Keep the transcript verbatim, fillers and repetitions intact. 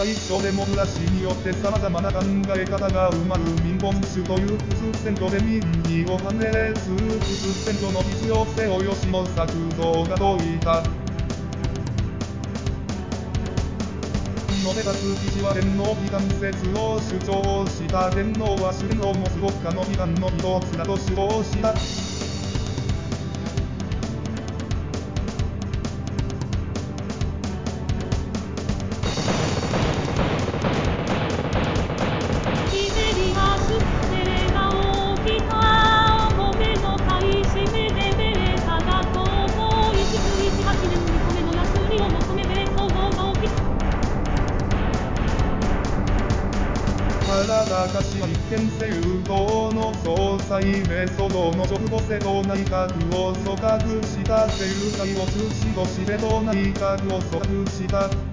最初デモクラシーによって様々な考え方が生まれる民本主という普通選挙で民意を反映する普通選挙の必要性を吉野作造が説いた。述べた通記事は天皇機関説を主張した。天皇は主権を持つ国家の機関の一つだと主張した。原高氏は立憲政党の総裁メソドの直後瀬戸内閣を組閣した。政界を中心として戸内閣を組閣した。